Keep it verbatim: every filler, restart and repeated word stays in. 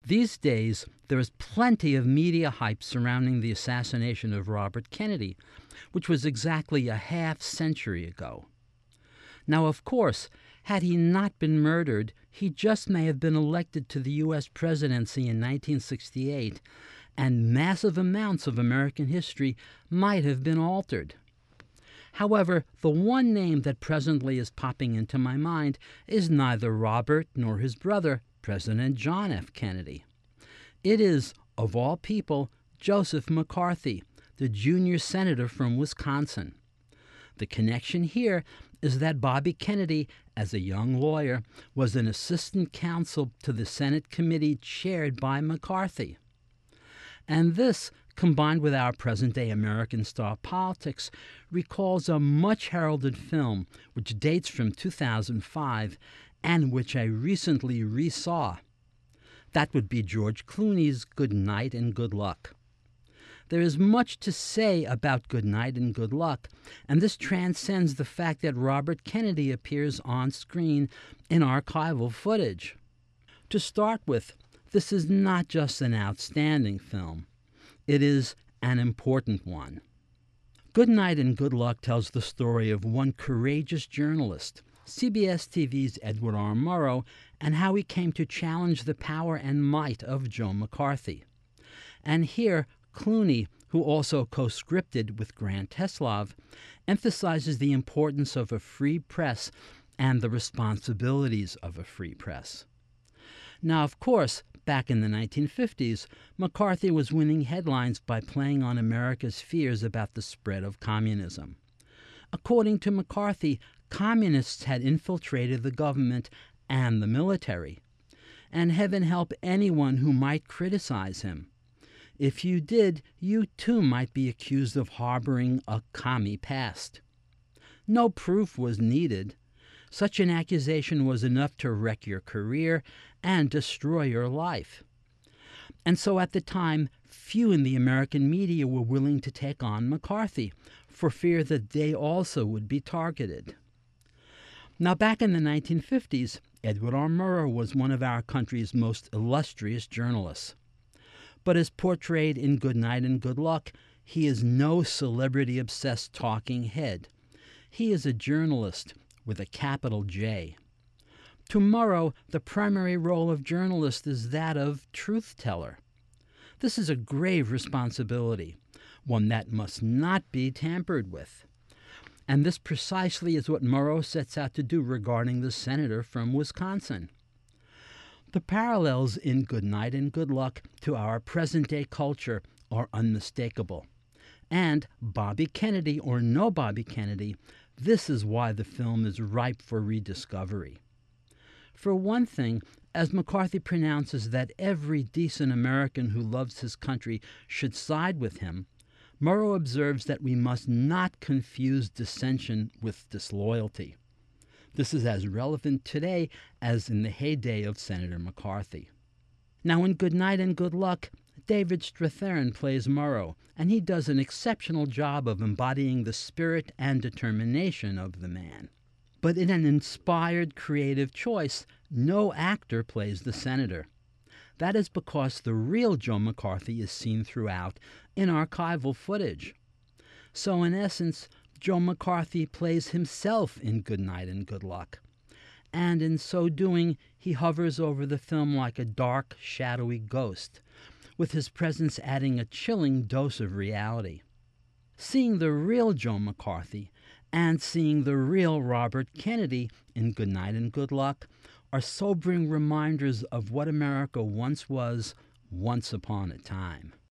These days, there is plenty of media hype surrounding the assassination of Robert Kennedy, which was exactly a half century ago. Now, of course, had he not been murdered, he just may have been elected to the U S presidency in nineteen sixty-eight, and massive amounts of American history might have been altered. However, the one name that presently is popping into my mind is neither Robert nor his brother, President John F. Kennedy. It is, of all people, Joseph McCarthy, the junior senator from Wisconsin. The connection here is that Bobby Kennedy, as a young lawyer, was an assistant counsel to the Senate committee chaired by McCarthy. And this, combined with our present-day American-style politics, recalls a much-heralded film which dates from two thousand five and which I recently resaw. That would be George Clooney's Good Night and Good Luck. There is much to say about Good Night and Good Luck, and this transcends the fact that Robert Kennedy appears on screen in archival footage. To start with, this is not just an outstanding film. It is an important one. Good Night and Good Luck tells the story of one courageous journalist, C B S T V's Edward R. Murrow, and how he came to challenge the power and might of Joe McCarthy. And here, Clooney, who also co-scripted with Grant Teslov, emphasizes the importance of a free press and the responsibilities of a free press. Now, of course, back in the nineteen fifties, McCarthy was winning headlines by playing on America's fears about the spread of communism. According to McCarthy, communists had infiltrated the government and the military. And heaven help anyone who might criticize him. If you did, you too might be accused of harboring a commie past. No proof was needed. Such an accusation was enough to wreck your career and destroy your life. And so at the time, few in the American media were willing to take on McCarthy for fear that they also would be targeted. Now, back in the nineteen fifties, Edward R. Murrow was one of our country's most illustrious journalists. But as portrayed in Good Night and Good Luck, he is no celebrity-obsessed talking head. He is a journalist with a capital J. To Murrow, the primary role of journalist is that of truth-teller. This is a grave responsibility, one that must not be tampered with. And this precisely is what Murrow sets out to do regarding the senator from Wisconsin. The parallels in Good Night and Good Luck to our present-day culture are unmistakable. And Bobby Kennedy or no Bobby Kennedy, this is why the film is ripe for rediscovery. For one thing, as McCarthy pronounces that every decent American who loves his country should side with him, Murrow observes that we must not confuse dissension with disloyalty. This is as relevant today as in the heyday of Senator McCarthy. Now, in Good Night and Good Luck, David Strathairn plays Murrow, and he does an exceptional job of embodying the spirit and determination of the man. But in an inspired, creative choice, no actor plays the senator. That is because the real Joe McCarthy is seen throughout in archival footage. So, in essence, Joe McCarthy plays himself in Good Night and Good Luck. And in so doing, he hovers over the film like a dark, shadowy ghost, with his presence adding a chilling dose of reality. Seeing the real Joe McCarthy and seeing the real Robert Kennedy in Good Night and Good Luck are sobering reminders of what America once was, once upon a time.